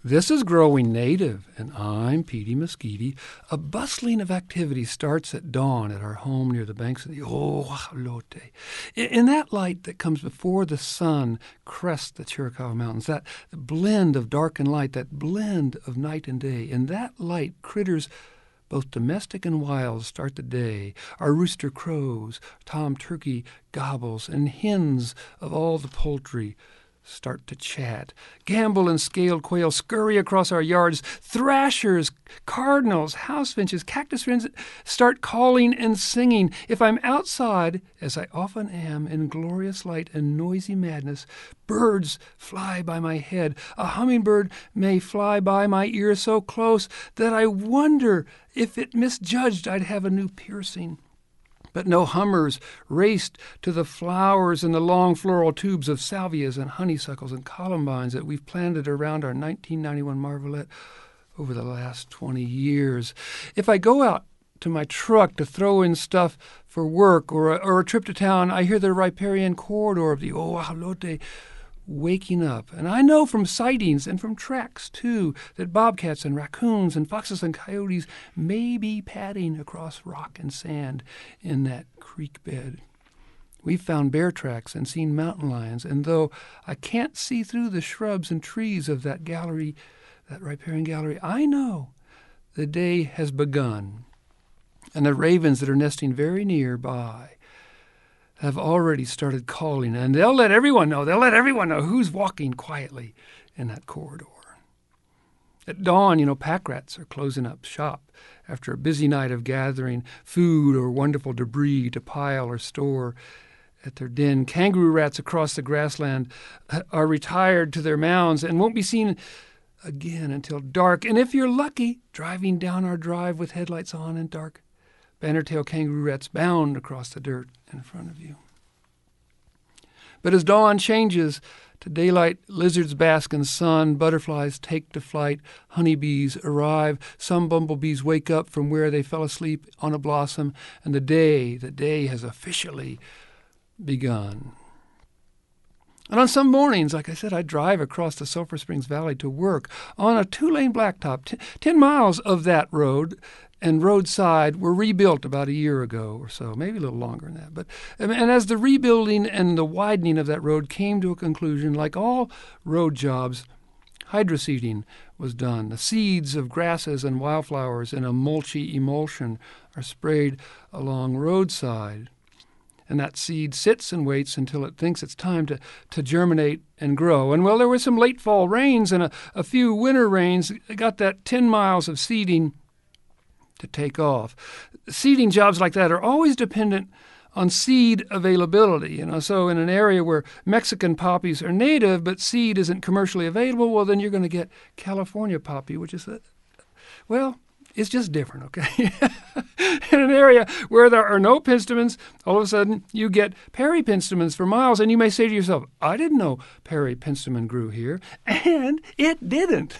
This is Growing Native, and I'm Petey Mesquite. A bustling of activity starts at dawn at our home near the banks of the Oaxalote. In that light that comes before the sun crests the Chiricahua Mountains, that blend of dark and light, that blend of night and day, in that light critters both domestic and wild start the day. Our rooster crows, tom turkey gobbles, and hens of all the poultry start to chat. Gambel and scaled quail scurry across our yards. Thrashers, cardinals, house finches, cactus wrens start calling and singing. If I'm outside, as I often am, in glorious light and noisy madness, birds fly by my head. A hummingbird may fly by my ear so close that I wonder if it misjudged I'd have a new piercing. But no hummers raced to the flowers and the long floral tubes of salvias and honeysuckles and columbines that we've planted around our 1991 Marvelette over the last 20 years. If I go out to my truck to throw in stuff for work or a trip to town, I hear the riparian corridor of the Oaxalote waking up. And I know from sightings and from tracks, too, that bobcats and raccoons and foxes and coyotes may be padding across rock and sand in that creek bed. We've found bear tracks and seen mountain lions, and though I can't see through the shrubs and trees of that gallery, that riparian gallery, I know the day has begun, and the ravens that are nesting very nearby have already started calling, and they'll let everyone know who's walking quietly in that corridor. At dawn, pack rats are closing up shop after a busy night of gathering food or wonderful debris to pile or store at their den. Kangaroo rats across the grassland are retired to their mounds and won't be seen again until dark. And if you're lucky, driving down our drive with headlights on and dark, banner-tailed kangaroo rats bound across the dirt in front of you. But as dawn changes to daylight, lizards bask in sun, butterflies take to flight, honeybees arrive, some bumblebees wake up from where they fell asleep on a blossom, and the day has officially begun. And on some mornings, like I said, I drive across the Sulphur Springs Valley to work on a 2-lane blacktop. 10 miles of that road and roadside were rebuilt about a year ago or so, maybe a little longer than that. And as the rebuilding and the widening of that road came to a conclusion, like all road jobs, hydroseeding was done. The seeds of grasses and wildflowers in a mulchy emulsion are sprayed along roadside. And that seed sits and waits until it thinks it's time to germinate and grow. And there were some late fall rains and a few winter rains. It got that 10 miles of seeding to take off. Seeding jobs like that are always dependent on seed availability. So in an area where Mexican poppies are native but seed isn't commercially available, then you're going to get California poppy, which is it's just different, okay? In an area where there are no penstemons, all of a sudden you get peripenstemons for miles, and you may say to yourself, I didn't know peripenstemon grew here, and it didn't.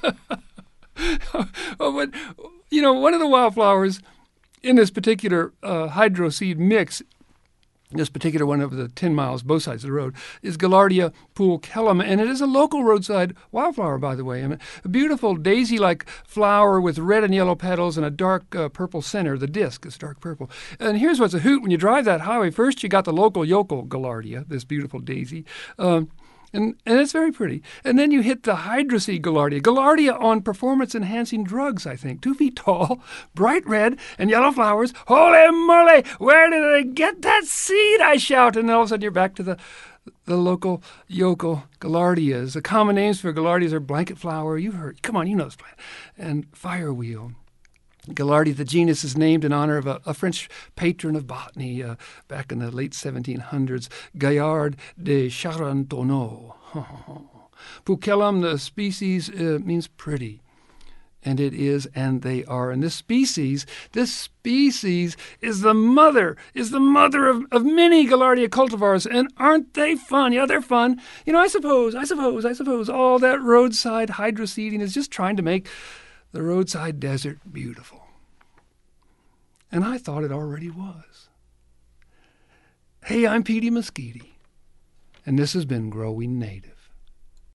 But, one of the wildflowers in this particular hydroseed mix, this particular one of the 10 miles, both sides of the road, is Gaillardia pulchellum, and it is a local roadside wildflower, by the way. A beautiful daisy-like flower with red and yellow petals and a dark purple center. The disc is dark purple. And here's what's a hoot. When you drive that highway, first you got the local yokel Gaillardia, this beautiful daisy, and it's very pretty. And then you hit the hydroseed Gaillardia. Gaillardia on performance-enhancing drugs, I think. 2 feet tall, bright red, and yellow flowers. Holy moly! Where did I get that seed? I shout. And then all of a sudden you're back to the local yokel Gaillardias. The common names for Gaillardias are blanket flower. You've heard. Come on, you know this plant. And firewheel. Gaillardia, the genus, is named in honor of a French patron of botany back in the late 1700s, Gaillard de Charentonneau. Pulchellum, the species, means pretty. And it is, and they are. And this species is the mother of many Gaillardia cultivars. And aren't they fun? Yeah, they're fun. I suppose all that roadside hydroseeding is just trying to make the roadside desert beautiful. And I thought it already was. Hey, I'm Petey Mesquite, and this has been Growing Native.